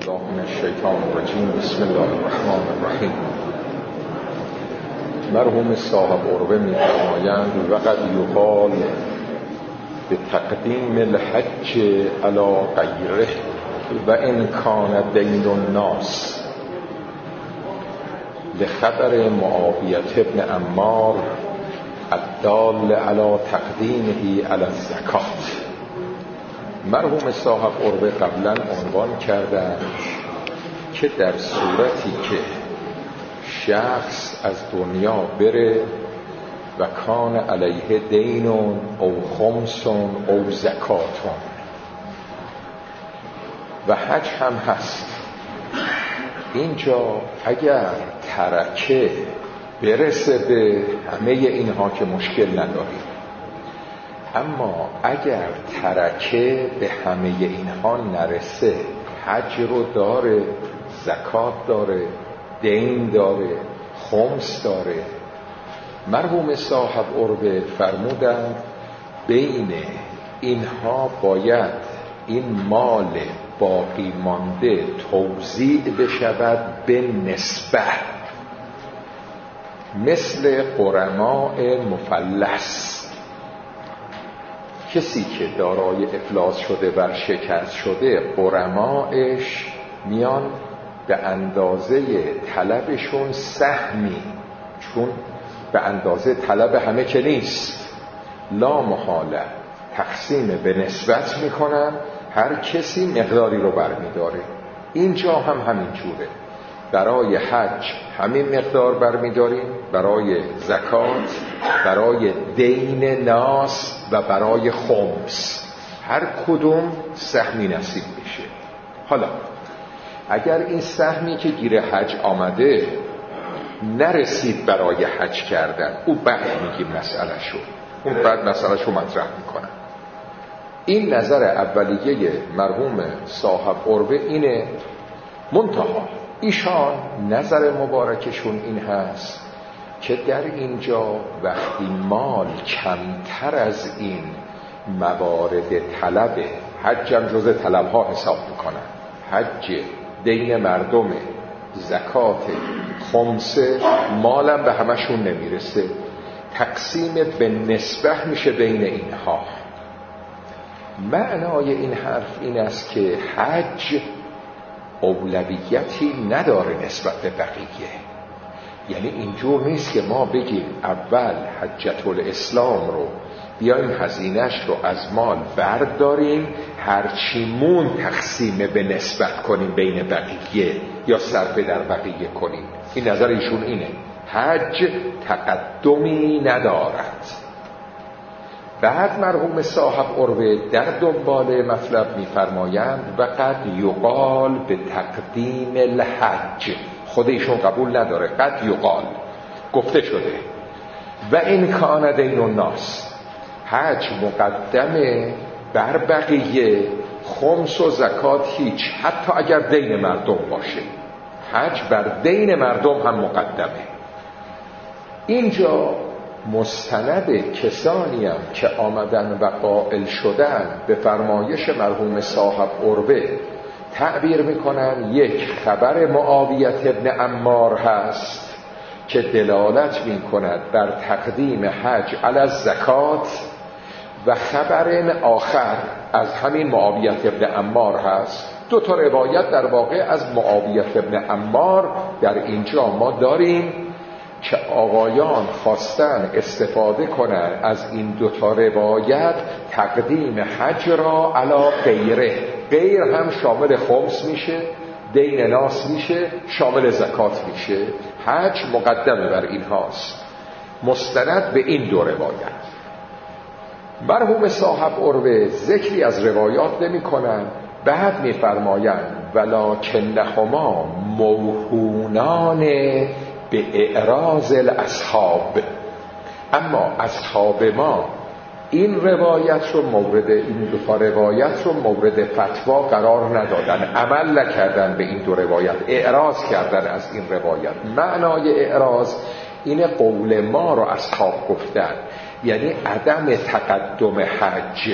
بالله من الشیطان الرجیم. بسم الله الرحمن الرحیم. مرحوم صاحب عروه می‌فرمایند وقد یقال به تقدیم الحج علی غیره و ان کان دین الناس لخبر معاویة ابن عمار الدال علی تقدیمه علی الزکات. مرحوم صاحب عروه قبلا عنوان کردند که در صورتی که شخص از دنیا بره و کان علیه دینون او خمسون او زکاتون و حج هم هست، اینجا اگر ترکه برسه به همه اینها که مشکل نداریم، اما اگر ترکه به همه اینها نرسه، حج رو داره، زکات داره، دین داره، خمس داره، مرحوم صاحب عروه فرمودند بین اینها باید این مال باقی مانده توزیع بشود به نسبه، مثل غرماء مفلس. کسی که دارای افلاس شده و شکست شده، غرماءش میان به اندازه طلبشون سهمی، چون به اندازه طلب همه که نیست، لا محاله تقسیم به نسبت میکنن، هر کسی مقداری رو برمیداره. اینجا هم همین جوره، برای حج همین مقدار برمیداریم، برای زکات، برای دین ناس و برای خمس، هر کدوم سهمی نصیب میشه. حالا اگر این سهمی که گیر حج آمده نرسید برای حج کردن، او بعد میگیم مسئله شد، اون بعد مسئله شو مطرح میکنن. این نظر اولیه مرحوم صاحب عروه اینه. منتها ایشان نظر مبارکشون این هست که در اینجا وقتی مال کمتر از این موارد طلب، حج هم جز طلبها حساب میکنن، حج دین مردم، زکات، خمسه، مالم به همشون نمیرسه، تقسیم به نسبه میشه بین اینها. معنای این حرف این است که حج اولویتی نداره نسبت به بقیه. یعنی اینجور نیست که ما بگیم اول حجت الاسلام رو بیایم هزینه‌اش رو از مال برداریم، هرچی مون تقسیم به نسبت کنیم بین بقیه یا صرف در بقیه کنیم. این نظر ایشون اینه، حج تقدمی ندارد. بعد مرحوم صاحب عروه در دنبال مطلب میفرمایند و قد یقال به تقدیم الحج، خود ایشون قبول نداره، قد یقال گفته شده و این کان دین الناس، حج مقدمه بر بقیه، خمس و زکات هیچ، حتی اگر دین مردم باشه، حج بر دین مردم هم مقدمه. اینجا مستند کسانی هم که آمدن و قائل شدن به فرمایش مرحوم صاحب عروه تعبیر میکنن یک خبر معاویة ابن عمار هست که دلالت میکند بر تقدیم حج علی الزکات و خبر آخر از همین معاویة ابن عمار هست. دو تا روایت در واقع از معاویة ابن عمار در اینجا ما داریم که آقایان خواستن استفاده کنن از این دو تا روایت تقدیم حج را علی غیره، غیر هم شامل خمس میشه، دین ناس میشه، شامل زکات میشه، حج مقدمه بر این هاست، مستند به این دو روایت. مرحوم صاحب عروه ذکری از روایات نمی کنن، بعد می فرمایند ولکنهما موهونان به اعراض الاصحاب، اما اصحاب ما این روایت رو مورد، این دو تا روایت رو مورد فتوا قرار ندادن، عمل نکردن به این دو روایت، اعراض کردن از این روایت. معنای اعراض این قول ما رو اصحاب گفتن، یعنی عدم تقدم حج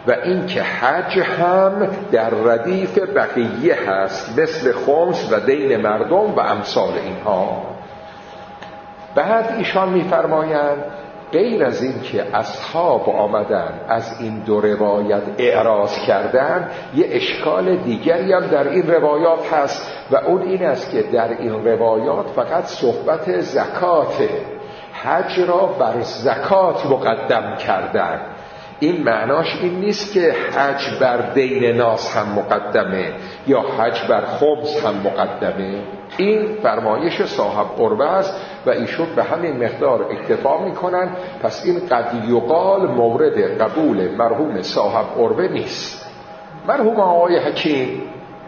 و این که حج هم در ردیف بقیه هست مثل خمس و دین مردم و امثال اینها. بعد ایشان میفرمایند غیر از این که اصحاب آمدن از این دو روایت اعراض کردن، یه اشکال دیگری هم در این روایات هست و اون این است که در این روایات فقط صحبت زکاته، حج را بر زکات مقدم کردن. این معناش این نیست که حج بر دین ناس هم مقدمه یا حج بر خمس هم مقدمه. این فرمایش صاحب قربه است و ایشون به همین مقدار اکتفا میکنن. پس این قد یقال مورد قبول مرحوم صاحب قربه نیست. مرحوم آقای حکیم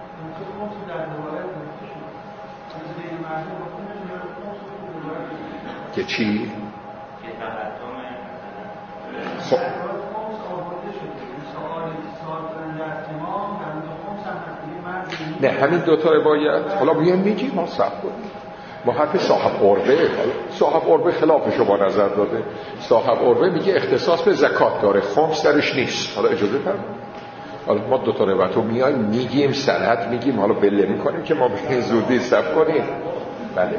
که چی؟ خب نه همین دوتا روایت حالا میگیم ما صبر کنیم، ما حرف صاحب قربه، صاحب قربه خلاف شما نظر داده. صاحب قربه میگه اختصاص به زکات داره، خمس درش نیست. حالا اجازه فرمایید، حالا ما دوتا روایت رو میایم میگیم، سند میگیم، حالا بله میکنیم که ما به زودی صبر کنیم. بله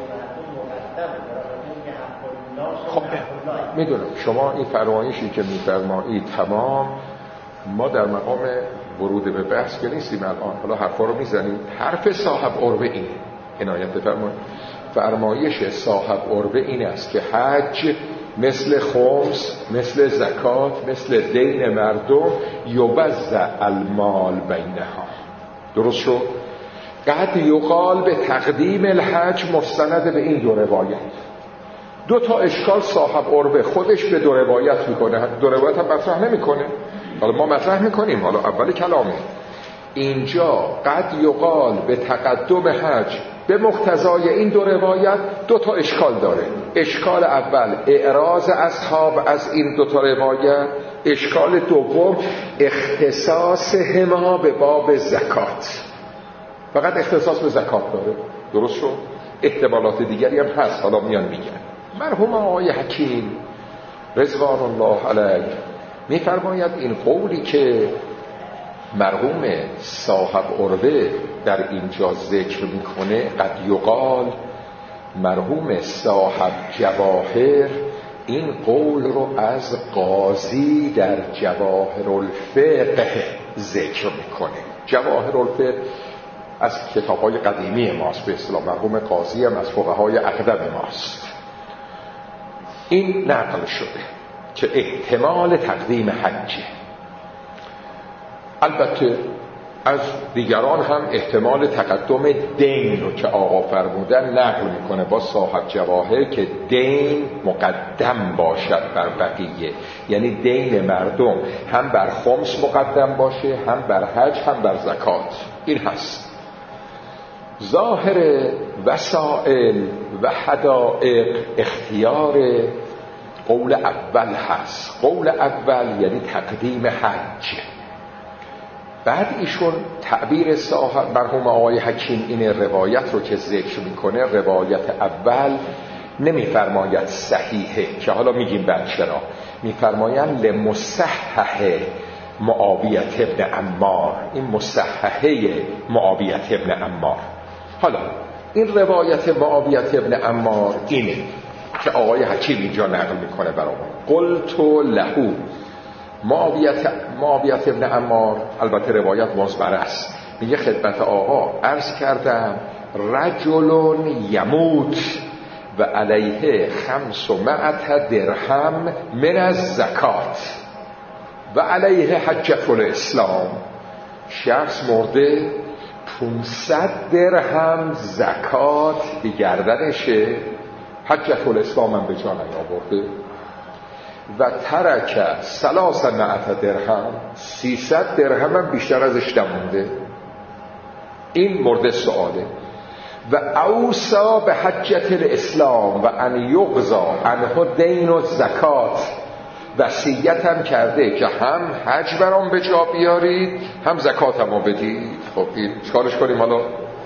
خب میدونم شما این فرمایشی که میفرمایید تمام، ما در مقام ورود به بحث که نیستیم الان، حالا حرفا رو میزنیم. حرف صاحب قربه اینه، عنایت بفرمایید. فرمایش صاحب قربه این است که حج مثل خمس، مثل زکات، مثل دین مردم یوزع المال بینها. درست شد؟ قد یقال به تقدیم الحج مستند به این دو روایت. دو تا اشکال صاحب قربه خودش به دو روایت میکنه، دو روایت هم مطرح نمیکنه، حالا ما مطرح میکنیم. حالا اول کلامه اینجا قد یقال به تقدم حج به مقتضای این دو روایت دو تا اشکال داره. اشکال اول اعراض اصحاب از این دو تا روایت، اشکال دوم اختصاص هما به باب زکات، فقط اختصاص به زکات داره. درست شد؟ احتمالات دیگری هم هست، حالا میان میگن. مرحوم آقای حکیم رضوان الله علیه میفرماید این قولی که مرحوم صاحب قربه در اینجا ذکر میکنه، قد یقال، مرحوم صاحب جواهر این قول رو از قاضی در جواهر الفقه ذکر میکنه. جواهر الفقه از کتاب‌های قدیمی ماست، به اصطلاح مرحوم قاضی هم از فقهای اقدم ماست. این نقل شده که احتمال تقدیم حجه. البته از دیگران هم احتمال تقدم دین رو که آقا فرمودن نقل میکنه با صاحب جواهر که دین مقدم باشد بر بقیه، یعنی دین مردم هم بر خمس مقدم باشه، هم بر حج، هم بر زکات. این هست ظاهر وسائل و حدائق اختیار قول اول هست. قول اول یعنی تقدیم حج. بعد ایشون تعبیر صاحب مرحوم آقای حکیم این روایت رو که ذکر میکنه، روایت اول نمیفرماید صحیحه که حالا میگیم بعد چرا، میفرماید لمصحح معاویه ابن عمار. این مصححه معاویه ابن عمار. حالا این روایت معاویه ابن عمار اینه که آقای حکیم اینجا نقل میکنه برامون. قلت له، معاویه ابن عمار البته روایت مزبره است، میگه خدمت آقا عرض کردم رجل یموت و علیه 500 درهم من از زکات و علیه حجة الاسلام. شخص مرده 500 درهم زکات به گردنشه، حجة الاسلام هم به جا نیاورده. و ترک 300 درهم، 300 درهم هم بیشتر ازش نمونده. این مورد سؤاله. و اوصا به حجة الاسلام و ان یقضى عنه دین و زکات، وصیت هم کرده که هم حج برام به جا بیارید هم زکات هم بدید. خب این چکارش کنیم حالا؟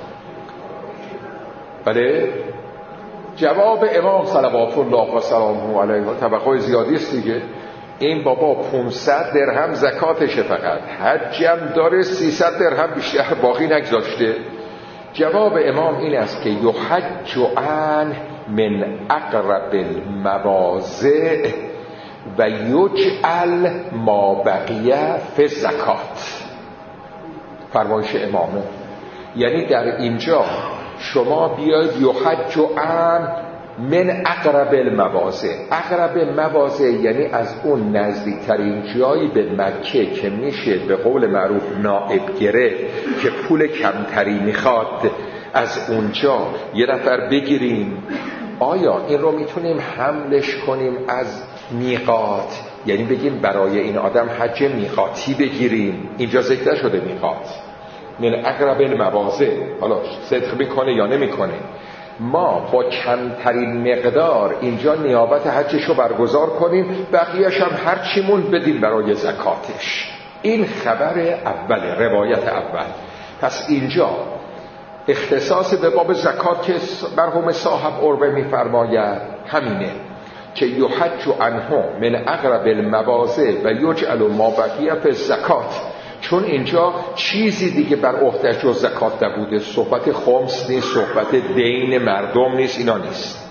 بله جواب امام صلوات الله و سلامه علیه طبقه زیادی است دیگه. این بابا 500 درهم زکاتشه، فقط حجم داره 300 درهم بیشتر باقی نگذاشته. جواب امام این است که یحج عن من اقرب المواضع و یجعل ما بقیه فی الزکات. فرمایش امامه، یعنی در اینجا شما بیاید یحج عن من اقرب المواضع. اقرب مواضع یعنی از اون نزدیکترین جایی به مکه که میشه به قول معروف نائب گره، که پول کمتری میخواد، از اونجا یه نفر بگیریم. آیا این رو میتونیم حملش کنیم از میقات، یعنی بگیم برای این آدم حج میقاتی بگیریم؟ اینجا ذکر شده میقات. من اقرب المواضع، حالا صدق میکنه یا نمیکنه، ما با کمترین مقدار اینجا نیابت حجش رو برگزار کنیم، بقیهش هم هر چیمون بدیم برای زکاتش. این خبر اول، روایت اول. پس اینجا اختصاص به باب زکات که مرحوم صاحب عربه میفرماید همینه که یحج عنه من اقرب المواضع و یجعل ما بقیه فی الزکات، چون اینجا چیزی دیگه بر عهده جز زکات نبوده. صحبت خمس نیست، صحبت دین مردم نیست، اینا نیست.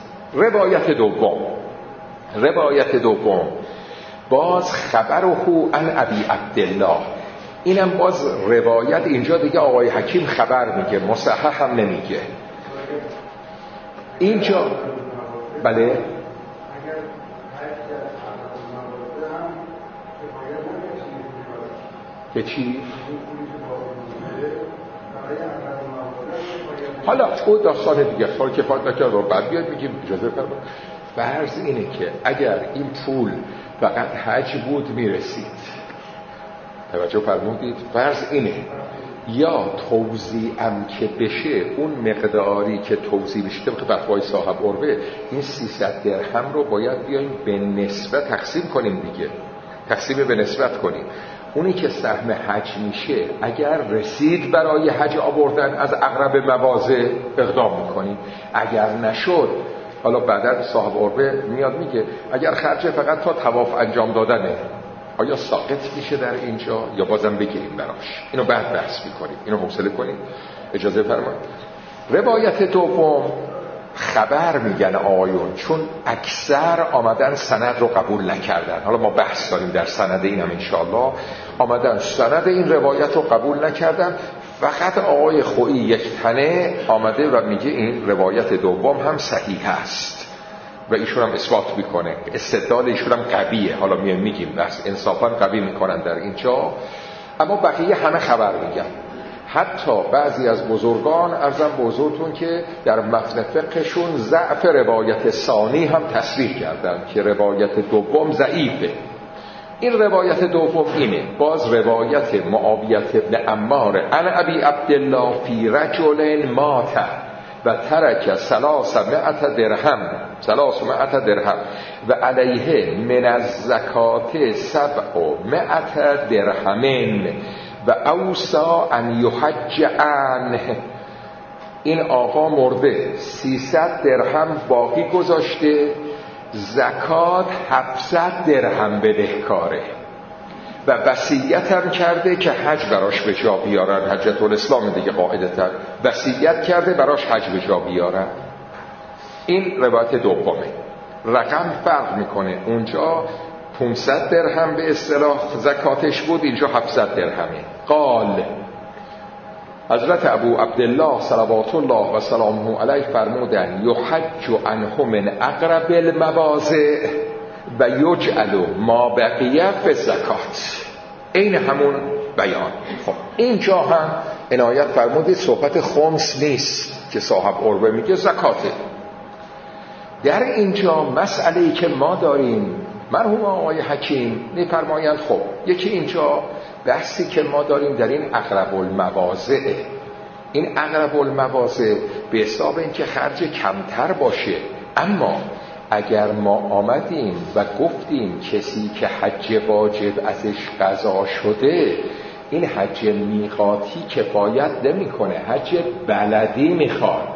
روایت دوم باز خبره عن ابی عبدالله. اینم باز روایت اینجا دیگه آقای حکیم خبر میگه، مصحح هم نمیگه اینجا. بله که چی؟ حالا او داستان دیگه سال که فاید نکرد رو بعد بیاد میگیم اجازه فرمایید. فرض اینه که اگر این پول فقط حج بود میرسید، توجه فرمودید، فرض اینه یا توزیعم که بشه اون مقداری که توزیع بشه طبق فتوای صاحب عروه، این 300 درهم رو باید بیایم به نسبت تقسیم کنیم دیگه، تقسیم به نسبت کنیم. اونی که سهم حج میشه اگر رسید برای حج آوردن از اقرب مواضع اقدام میکنیم، اگر نشد حالا بعدا صاحب عروه میاد میگه اگر خرج فقط تا طواف انجام دادنه آیا ساقط میشه در اینجا یا بازم بگیریم براش؟ اینو بعد بحث میکنیم، اینو حوصله کنیم. اجازه فرمایید. روایت دوم خبر میگن آیون، چون اکثر آمدن سند رو قبول نکردن. حالا ما بحث داریم در سند این هم انشاءالله. آمدن سند این روایت رو قبول نکردن، فقط آقای خویی یک تنه آمده و میگه این روایت دوم هم صحیح است و ایشون هم اثبات میکنه، استدلال ایشون هم قویه. حالا میگیم بس انصافا قوی میکنن در اینجا، اما بقیه همه خبر میگن. حتی بعضی از بزرگان ارزم به حضورتون که در متن فقهشون ضعف روایت ثانی هم تصریح کردن که روایت دوم ضعیفه. این روایت دوم اینه، باز روایت معاویه بن عمار عن ابی عبدالله فی رجل مات و ترک 300 درهم و علیه من الزکات 700 درهمین و اوصا ان یحج عنه. این آقا مرده 300 درهم باقی گذاشته، زکات 700 درهم بدهکاره و وصیت هم کرده که حج براش به جا بیارن. حجت الاسلام دیگه قاعده تر وصیت کرده براش حج به جا بیارن. این روایت دومه. رقم فرق میکنه، اونجا 500 درهم به اصطلاح زکاتش بود، اینجا 700 درهمه. قال حضرت ابو عبدالله صلوات الله و سلامه علیه فرمودن یحج عنه من اقرب المواضع و یجعل ما بقیه فی الزکات. این همون بیان. خب اینجا هم عنایت فرمودید صحبت خمس نیست که صاحب عروه میگه زکاته. در اینجا مسئله‌ای که ما داریم، مرحوم آقای حکیم میفرمایند خب یکی اینجا بحثی که ما داریم در این اقرب المواضع، این اقرب المواضع به حساب این که خرج کمتر باشه. اما اگر ما آمدیم و گفتیم کسی که حج واجب ازش قضا شده، این حج میقاتی کفایت نمیکنه، حج بلدی میخواد.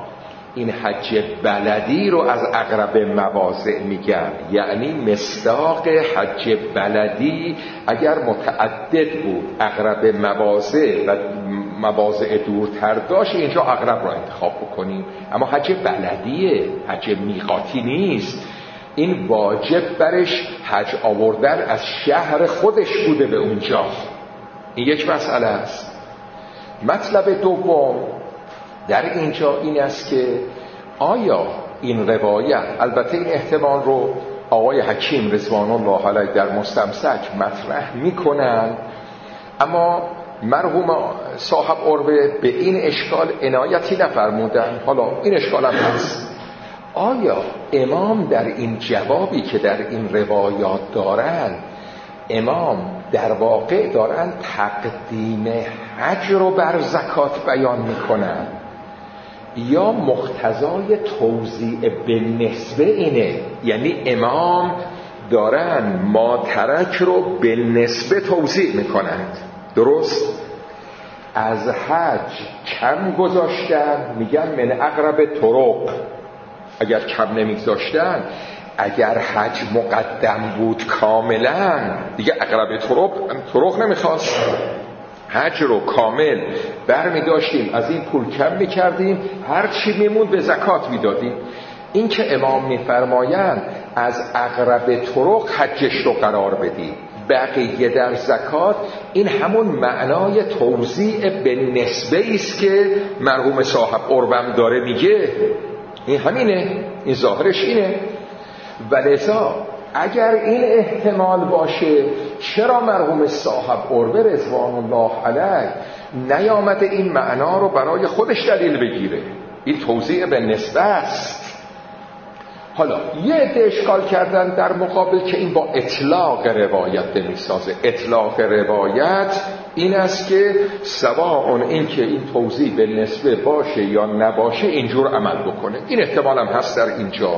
این حج بلدی رو از اقرب مواضع میگن، یعنی مصداق حج بلدی اگر متعدد بود اقرب مواضع و مواضع دورتر داشت، اینجا اقرب رو انتخاب بکنیم. اما حج بلدیه، حج میقاتی نیست. این واجب برش حج آوردن از شهر خودش بوده به اونجا. این یک مسئله است. مطلب دوم در اینجا این است که آیا این روایت، البته این احتمال رو آقای حکیم رضوان الله علیه در مستمسک مطرح میکنن، اما مرحوم صاحب عروه به این اشکال عنایتی نفرمودن. حالا این اشکال هم هست، آیا امام در این جوابی که در این روایات دارن، امام در واقع دارن تقدیم حج رو بر زکات بیان میکنن یا مقتضای توزیع به نسبه اینه؟ یعنی امام دارن ما ترک رو به نسبه توزیع میکنند. درست؟ از حج کم گذاشتن، میگن من اقرب طرق. اگر کم نمیگذاشتن، اگر حج مقدم بود کاملا، دیگه اقرب طرق نمیخواست، حج رو کامل برمی داشتیم، از این پول کم میکردیم، هر چی میموند به زکات میدادیم. این که امام میفرمایند از اقرب طرق حجش رو قرار بدیم، بقیه در زکات، این همون معنای توزیع به نسبه است که مرحوم صاحب عروه داره میگه. این همینه، این ظاهرش اینه. ولذا اگر این احتمال باشه، چرا مرحوم صاحب عروه رضوان الله علیه نیامده این معنا رو برای خودش دلیل بگیره؟ این توزیع به نسبه است. حالا یه عده اشکال کردن در مقابل که این با اطلاق روایت نمیسازه. اطلاق روایت این است که سواء این که این توزیع به نسبه باشه یا نباشه اینجور عمل بکنه. این احتمال هم هست در اینجا.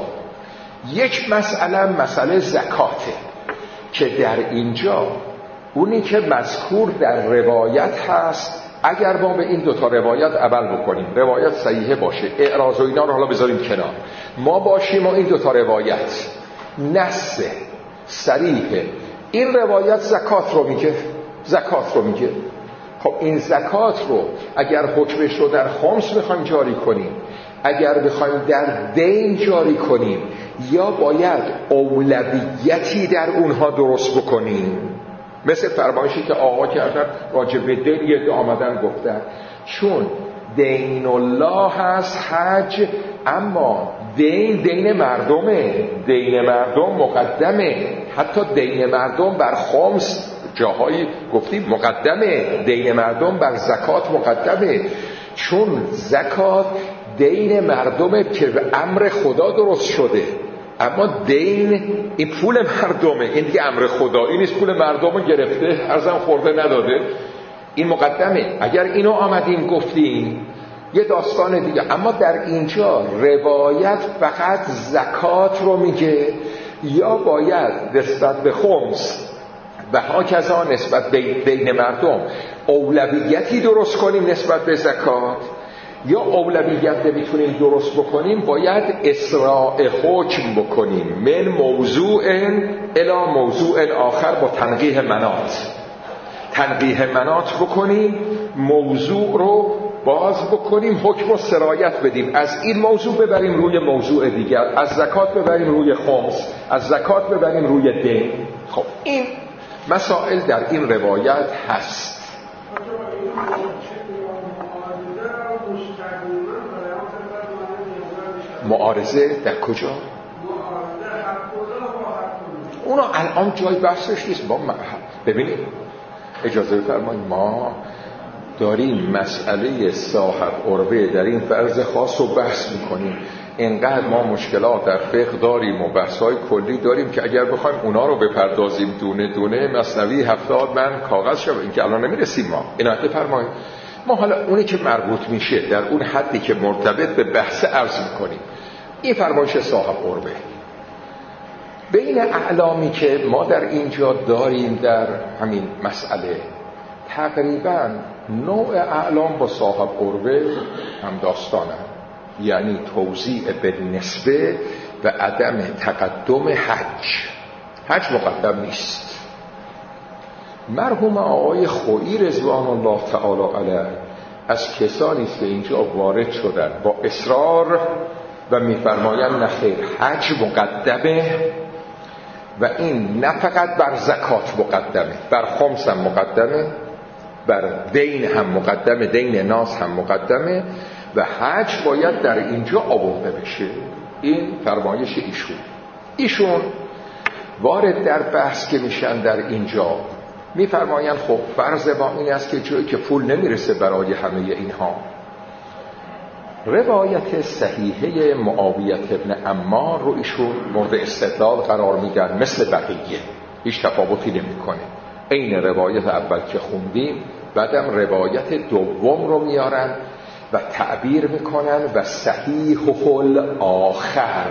یک مسئله زکاته که در اینجا اونی که مذکور در روایت هست، اگر ما به این دوتا روایت عمل بکنیم، روایت صحیحه باشه، اعراض و اینا رو حالا بذاریم کنار، ما باشیم و این دوتا روایت نص صریحه، این روایت زکات رو میگه. خب این زکات رو اگر حکمش رو در خمس بخوایم جاری کنیم، اگر بخوایم در دین جاری کنیم، یا باید اولویتی در اونها درست بکنیم، مثل فرمایشی که آقا کردن راجع به دین یه آمدن گفتن چون دین الله هست حج، اما دین مردمه، دین مردم مقدمه، حتی دین مردم بر خمس جاهایی گفتیم مقدمه، دین مردم بر زکات مقدمه، چون زکات دین مردمه که به امر خدا درست شده، اما دین این پول مردمه، این دیگه امر خدایی نیست، پول مردمو گرفته ارزم خورده نداده، این مقدمه. اگر اینو آمدیم گفتیم یه داستان دیگه، اما در اینجا روایت فقط زکات رو میگه، یا باید نسبت به خمس و هاکذا نسبت بین مردم اولویتی درست کنیم نسبت به زکات، یا اولویت نمیتونیم درست بکنیم، باید اسراع حکم بکنیم من موضوع الی موضوع آخر با تنقیح مناط بکنیم، موضوع رو باز بکنیم، حکم رو سرایت بدیم، از این موضوع ببریم روی موضوع دیگر، از زکات ببریم روی خمس، از زکات ببریم روی دین. خب این مسائل در این روایت هست. معارضه در کجا؟ اونا الان جای بحثش نیست. ببینید اجازه بفرمایید، ما داریم مسئله صاحب عروه در این فرض خاص رو بحث میکنیم. اینقدر ما مشکلات در فقه داریم و بحث‌های کلی داریم که اگر بخوایم اونا رو بپردازیم دونه دونه مثنوی 70 من کاغذ شد، این که الان نمیرسیم. ما عنایت بفرمایید، ما حالا اونی که مربوط میشه در اون حدی که مرتبط به بحث عرض میکنیم. این فرمایش صاحب عروه بین اعلامی که ما در اینجا داریم در همین مسئله، تقریبا نوع اعلام با صاحب عروه هم داستانه. یعنی توزیع به نسبه و عدم تقدم حج مقدم نیست. مرحوم آقای خویی رضوان الله تعالی علیه از کسانی است که اینجا وارد شدن با اصرار و میفرمایند نه خیر، حج مقدمه و این نه فقط بر زکات مقدمه، بر خمس هم مقدمه، بر دین هم مقدمه، دین ناس هم مقدمه و حج باید در اینجا آورده بشه. این فرمایش ایشون وارد در بحث که میشن در اینجا میفرمایند خب فرض ما این است که جایی که پول نمیرسه برای همه اینها، روایت صحیحه معاویه ابن عمار رو ایشون مورد استدلال قرار میدن، مثل بقیه هیچ تفاوتی نمیکنه، عین روایت اول که خوندیم. بعدم روایت دوم رو میارن و تعبیر میکنن و صحیح الاخر،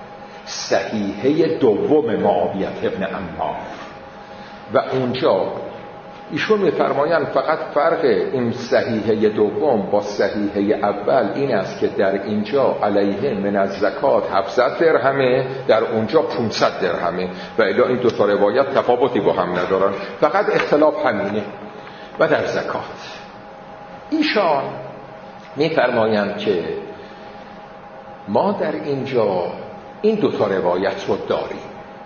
صحیحه دوم معاویه ابن عمار. و اونجا ایشون میفرمایند فقط فرق این صحیحه دوم با صحیحه اول این است که در اینجا علیه من الزکات 700 درهمه، در اونجا 500 درهمه و الا این دو تا روایت تفاوتی با هم ندارن، فقط اختلاف همینه. و در زکات ایشان میفرمایند که ما در اینجا این دو تا روایت رو داریم.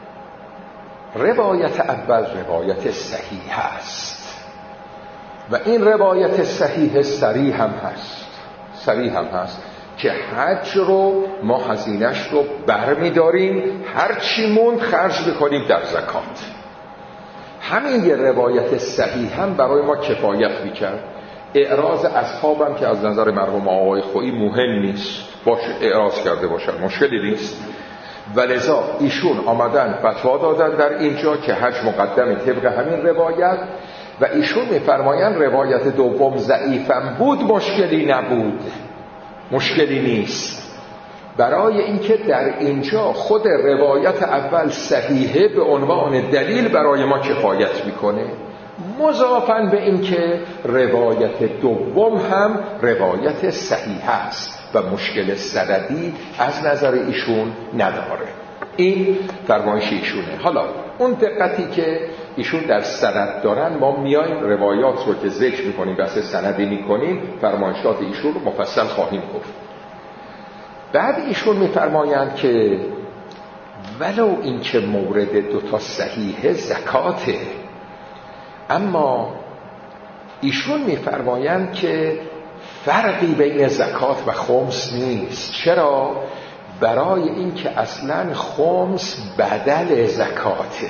روایت اول روایت صحیح است و این روایت صحیح صریح هم هست که حج رو ما هزینه‌اش رو برمی‌داریم، هر چی موند خرج بکنیم در زکات. همین یه روایت صحیح هم برای ما کفایت می‌کرد. اعراض اصحابم که از نظر مرحوم آقای خویی مهم نیست، باشه اعراض کرده باشن، مشکلی نیست. ولذا ایشون آمدن فتوا دادن در اینجا که حج مقدم طبق همین روایت و ایشون میفرمایند روایت دوم ضعیفم بود، مشکلی نبود، مشکلی نیست، برای اینکه در اینجا خود روایت اول صحیحه به عنوان دلیل برای ما کفایت میکنه، مضافاً به اینکه روایت دوم هم روایت صحیح است و مشکل سندی از نظر ایشون نداره. این فرمایش ایشونه. حالا اون دقتی که ایشون در سند دارن ما میایم روایات رو که ذکر میکنیم بحث سندی میکنیم، فرمایشات ایشون رو مفصل خواهیم گفت. بعد ایشون میفرمایند که ولو این که مورد دوتا صحیح زکاته، اما ایشون میفرمایند که فرقی بین زکات و خمس نیست. چرا؟ برای اینکه اصلا خمس بدل زکاته،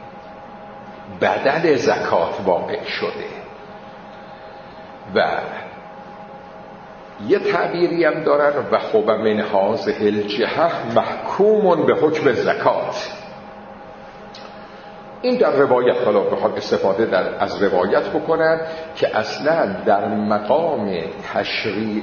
بدل زکات واقع شده و یه تعبیری هم دارن و خب من هذه الجهه محکوم به حکم زکات. این در روایت، حالا بخواد استفاده از روایت بکنن که اصلا در مقام تشریع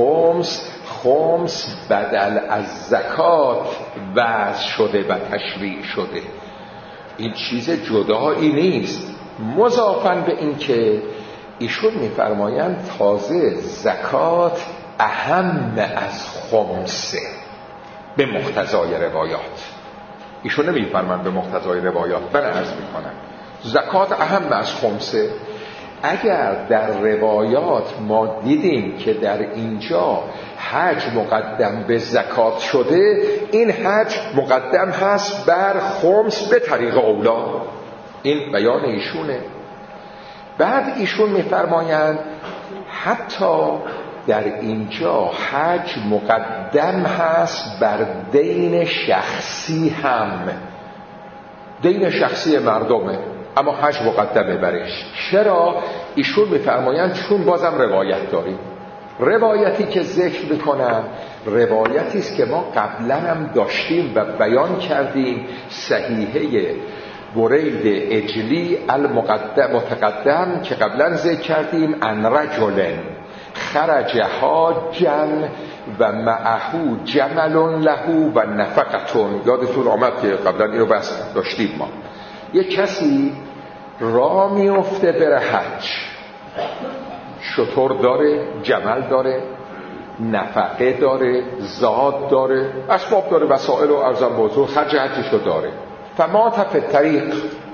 خمس بدل از زکات وضع شده و تشریع شده، این چیز جدایی نیست. مضافاً به این که ایشون میفرمایند تازه زکات اهم از خمسه به مقتضای روایات. ایشون نمیفرمایند به مقتضای روایات، من عرض میکنم زکات اهم از خمسه. اگر در روایات ما دیدیم که در اینجا حج مقدم به زکات شده، این حج مقدم هست بر خمس به طریق اولا. این بیان ایشونه. بعد ایشون میفرمایند حتی در اینجا حج مقدم هست بر دین شخصی هم، دین شخصی مردمه اما حج مقدمه برش. چرا؟ ایشون میفرمایند چون بازم روایت داریم. روایتی که ذکر میکنم روایتی است که ما قبلا هم داشتیم و بیان کردیم، صحیحه برید اجلی المتقدم که قبلا ذکر کردیم، ان رجل خرج حاجا و معهو جمل له و نفقتون. یادتون آمد که قبلا اینو بحث داشتیم ما. یک کسی راه میفته بره حج، شتر داره، جمل داره نفقه داره، زاد داره، اسباب داره، وسائل و ارزم بزرگ، خرج حجشو داره. فمات فی الطریق،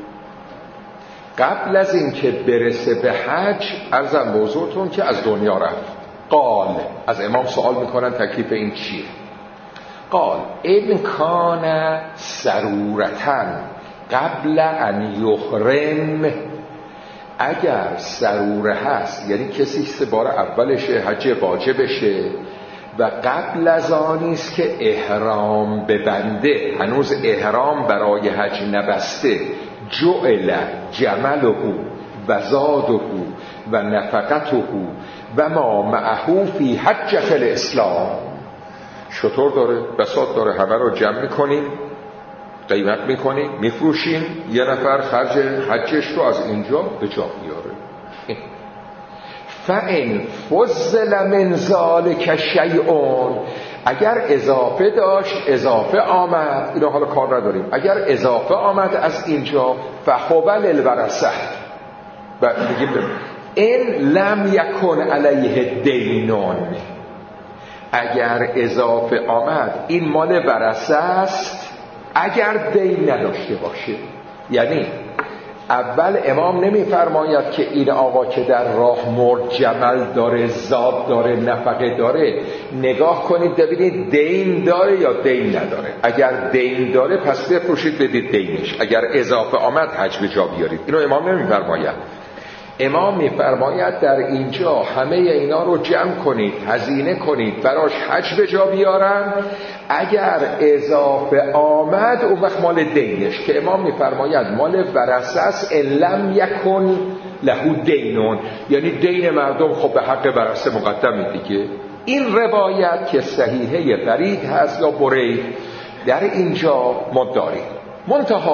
قبل از این که برسه به حج ارزم بزرگتون که از دنیا رفت. قال، از امام سوال میکنن تکلیف این چیه؟ قال ان کان سرورتن قبل ان یحرم، اگر سروره هست یعنی کسی سه بار اولشه حج واجبشه و قبل از آنیست که احرام ببنده، هنوز احرام برای حج نبسته، جعل جمله و زاده و نفقته و ما معه فی حجة الاسلام، شطور داره، بساط داره، همه رو جمع میکنیم، قیمت میکنیم، میفروشیم، یه نفر خرج حجش رو از اینجا به جا بیاره. فَإِنْ فُضِّلَ مِنْ ذَلِكَ شَيْءٌ، اگر اضافه داشت، اضافه آمد، اینو حالا کار نداریم، اگر اضافه آمد از اینجا فَهُوَ لِلْوَرَثَةِ، و میگیم این لم یکن علیه دینون، اگر اضافه آمد این مال ورثه است اگر دین نداشته باشه. یعنی اول امام نمیفرماید که این آقا که در راه مرد جمل داره، زاد داره، نفقه داره، نگاه کنید ببینید دین داره یا دین نداره، اگر دین داره پس بفروشید بدید دینش، اگر اضافه آمد حج به جا بیارید. اینو امام نمیفرماید. امام میفرماید در اینجا همه اینا رو جمع کنید، هزینه کنید، براش حج به جا بیارن، اگر اضافه آمد اون وقت مال دینش، که امام میفرماید مال ورثه است ان لم یکن له دینون، یعنی دین مردم خب به حق ورثه مقدمه دیگه. این روایت که صحیحه برید هست یا برید در اینجا ما داریم. منتها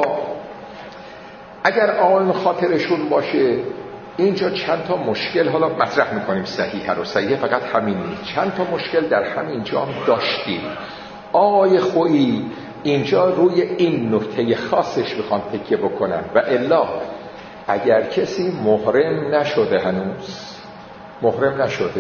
اگر آن خاطرشون باشه اینجا چند تا مشکل حالا مطرح میکنیم، صحیحه رو، صحیحه فقط همین نیست، چند تا مشکل در همینجا داشتیم. آقای خویی اینجا روی این نکته خاصش میخوان تکیه بکنن، و الا اگر کسی محرم نشده، هنوز محرم نشده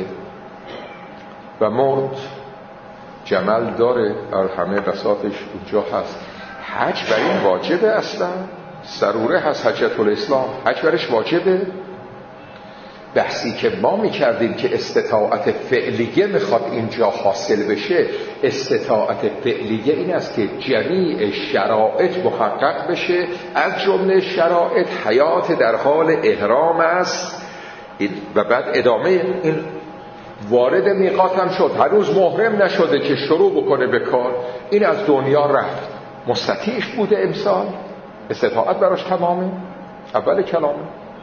و مرد، جمل داره، همه بساطش اونجا هست، حج بر این واجبه؟ اصلا سروره هست، حجة الاسلام، حج برش واجبه؟ بحثی که ما میکردیم که استطاعت فعلیه میخواد اینجا حاصل بشه، استطاعت فعلیه این است که جمیع شرایط محقق بشه، از جمله شرایط حیات در حال احرام است، و بعد ادامه این وارد میقات هم شد، هنوز محرم نشده که شروع بکنه به کار، این از دنیا رفت، مستطیعش بوده امسال، استطاعت براش تمامه، اول کلامه.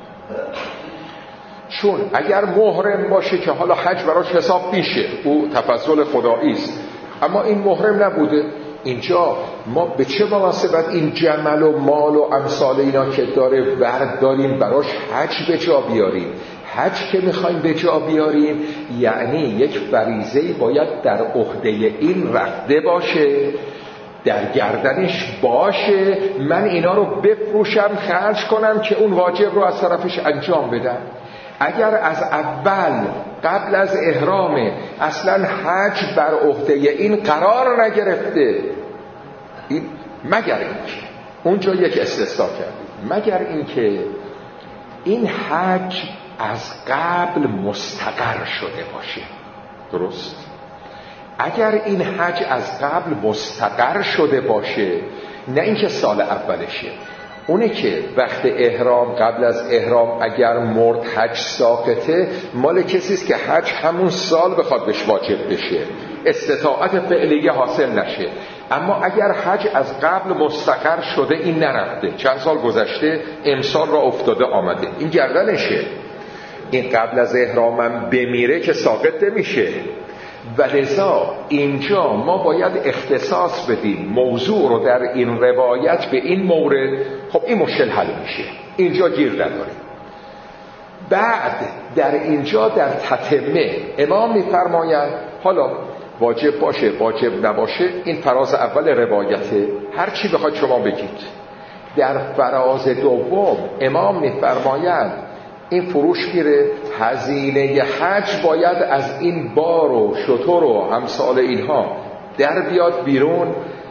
چون اگر محرم باشه که حالا حج براش حساب میشه، او تفضل خدایی است، اما این محرم نبوده، اینجا ما به چه مناسبت این جمل و مال و امثال اینا که داره برداریم براش حج به جا بیاریم؟ حج که میخوایم به جا بیاریم یعنی یک فریضه‌ای باید در عهده این رفته باشه، در گردنش باشه، من اینا رو بفروشم، خرج کنم که اون واجب رو از طرفش انجام بدم. اگر از اول قبل از احرام اصلا حج بر عهده این قرار نگرفته، این مگر اینکه اونجا یک استثنا کردیم، مگر اینکه این حج از قبل مستقر شده باشه، درست؟ اگر این حج از قبل مستقر شده باشه، نه اینکه سال اولشه، اونه که وقت احرام قبل از احرام اگر مرد حج ساقطه، مال کسیست که حج همون سال بخواد بهش واجب بشه، استطاعت فعلیه حاصل نشه. اما اگر حج از قبل مستقر شده، این نرفته، چند سال گذشته، امسال را افتاده آمده، این گردنشه، این قبل از احرامم بمیره که ساقط نمیشه. و لذا اینجا ما باید اختصاص بدیم موضوع رو در این روایت به این مورد، خب این مشکل حل میشه، اینجا گیر نداریم. بعد در اینجا در تتمه امام میفرماید حالا واجب باشه واجب نباشه، این فراز اول روایته، هر چی بخواید شما بگید. در فراز دوم امام میفرماید این فروش میره، هزینه حج باید از این بار و شتر و امثال اینها در بیاد بیرون.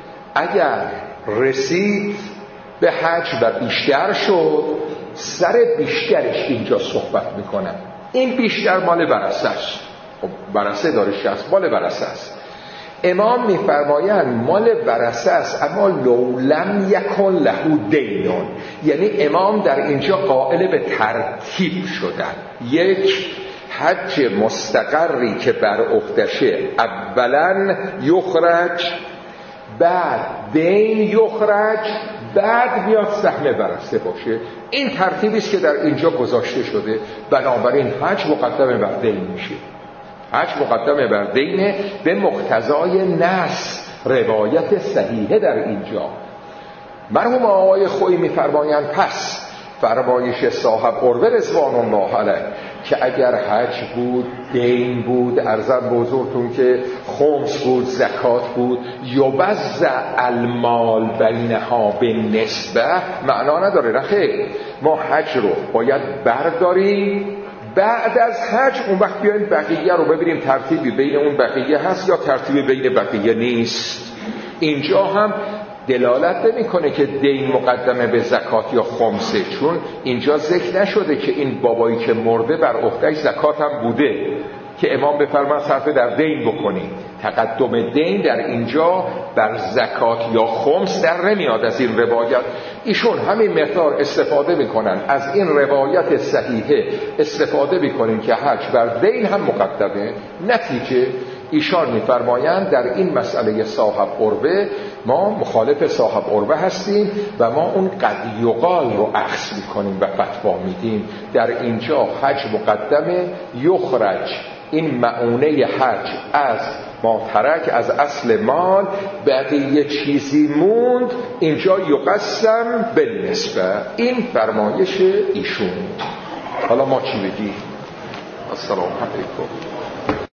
اگر رسید به حج و بیشتر شد، سر بیشترش اینجا صحبت میکنم. این بیشتر مال ورثه است. خب ورثه داره 60، مال ورثه است. امام میفرمایند مال ورثه است، اما لو لم یکن له دینون، یعنی امام در اینجا قائل به ترتیب شدن. یک، حج مستقری که بر عهدشه اولا یخرج، بعد دین یخرج، بعد بیاد سهم ورثه باشه. این ترتیبی است که در اینجا گذاشته شده. بنابراین حج مقدم بر دین میشه. حج مقدم بر دینه به مقتضای نص، روایت صحیحه در اینجا. مرحوم آقای خویی میفرمایند پس فرمایش صاحب قربه رضوان الله علیه که اگر حج بود، دین بود، عرضم بزرگتون که خمس بود، زکات بود، یوزع المال بینها به نسبه، معنا نداره. رخه ما حج رو باید برداریم، بعد از حج اون وقت بیایم بقیه رو ببینیم ترتیبی بین اون بقیه هست یا ترتیبی بین بقیه نیست. اینجا هم دلالت نمی‌کنه که دین مقدمه به زکات یا خمسه، چون اینجا ذکر نشده که این بابایی که مرده بر عهده‌اش زکات هم بوده که امام بفرماید صرف در دین بکنید. تقدم دین در اینجا بر زکات یا خمس در نمیاد. از این روایت ایشون همین مقدار استفاده میکنن، از این روایت صحیحه استفاده میکنین که حج بر دین هم مقدمه. نتیجه ایشان میفرمایند در این مسئله صاحب قربه ما مخالف صاحب قربه هستیم و ما اون قد یقال رو اخذ میکنیم و فتوا میدیم. در اینجا حج مقدمه، یخرج این معونه حج از ما ترک، از اصل مال، بقیه چیزی موند اینجا یقسم بالنسبه. این فرمایش ایشون. حالا ما چی بگیم؟ السلام علیکم.